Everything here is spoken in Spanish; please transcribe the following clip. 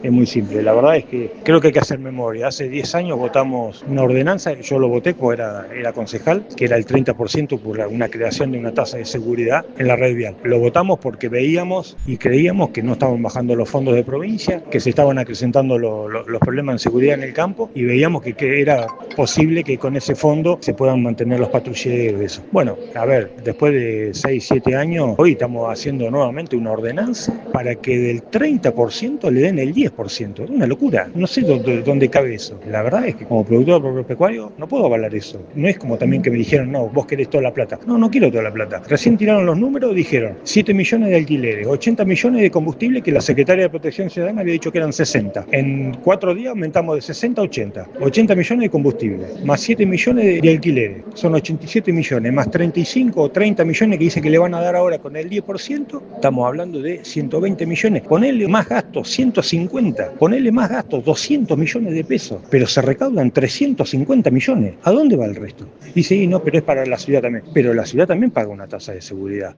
Es muy simple, la verdad es que creo que hay que hacer memoria. Hace 10 años votamos una ordenanza, yo lo voté porque era concejal, que era el 30% por una creación de una tasa de seguridad en la red vial. Lo votamos porque veíamos y creíamos que no estaban bajando los fondos de provincia, que se estaban acrecentando los problemas en seguridad en el campo y veíamos que era posible que con ese fondo se puedan mantener los patrulleros y eso. Bueno, a ver, después de 6, 7 años, hoy estamos haciendo nuevamente una ordenanza para que del 30% le den el 10%. Es una locura. No sé dónde cabe eso. La verdad es que como productor agropecuario no puedo avalar eso. No es como también que me dijeron, no, vos querés toda la plata. No, no quiero toda la plata. Recién tiraron los números, dijeron 7 millones de alquileres, 80 millones de combustible que la Secretaría de Protección Ciudadana había dicho que eran 60. En 4 días aumentamos de 60 a 80. 80 millones de combustible, más 7 millones de alquileres. Son 87 millones, más 35 o 30 millones que dice que le van a dar ahora con el 10%. Estamos hablando de 120 millones. Ponele más gastos, 150. Ponele más gastos, 200 millones de pesos. Pero se recaudan 350 millones. ¿A dónde va el resto? Dice, no, pero es para la ciudad también. Pero la ciudad también paga una tasa de seguridad.